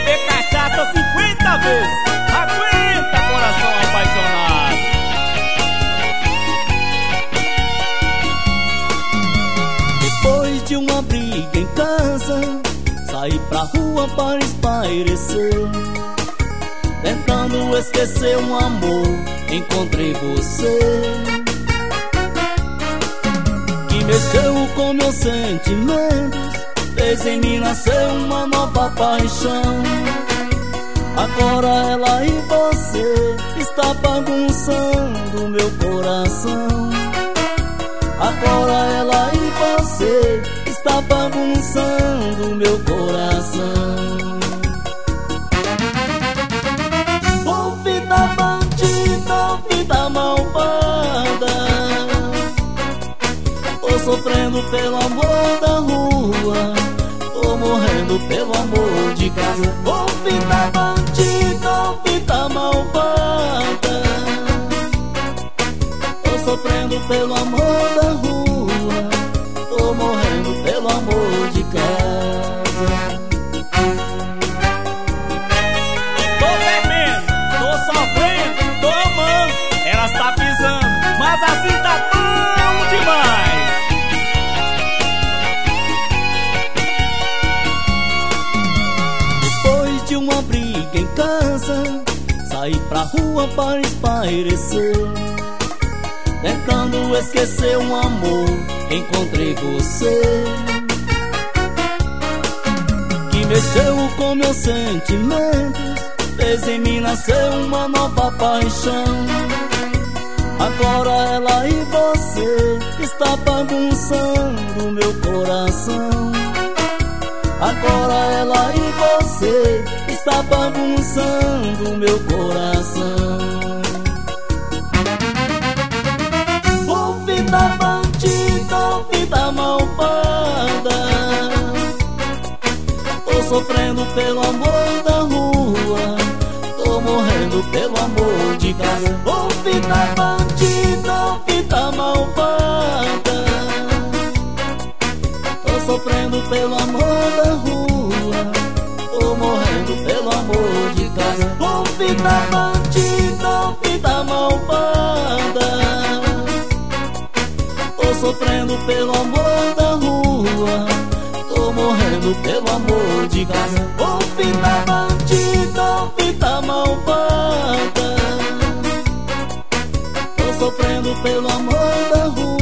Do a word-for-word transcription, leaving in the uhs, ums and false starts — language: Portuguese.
beber cachaça cinquenta vezes. Aguenta, coração apaixonado. Depois de uma briga em casa, saí pra rua para espairecer. Tentando esquecer um amor, encontrei você, que mexeu com meus sentimentos, fez em mim nascer uma nova paixão. Agora ela e você está bagunçando meu coração. Agora ela e você está bagunçando meu coração. Ô vida bandida, vida malvada, tô sofrendo pelo amor da rua, tô morrendo pelo amor de casa. Ô vida bandida, vida malvada, tô sofrendo pelo amor da rua, tô morrendo pelo amor de casa. Tô bebendo, tô sofrendo, tô amando, ela está pisando, mas assim tá bom demais. Depois de uma briga em casa, saí pra rua para espairecer. Tentando esquecer um amor, encontrei você, que mexeu com meus sentimentos, fez em mim nascer uma nova paixão. Agora ela e você está bagunçando meu coração. Agora ela e você está bagunçando meu coração. Vida bandida, vida malvada, tô sofrendo pelo amor da rua, tô morrendo pelo amor de casa. Ô vida bandida, vida malvada, tô sofrendo pelo amor da rua, tô morrendo pelo amor de casa. Ô vida bandida, vida malvada, tô sofrendo pelo amor da rua, tô morrendo pelo amor de casa. Ô vida bandida, vida malvada, tô sofrendo pelo amor da rua,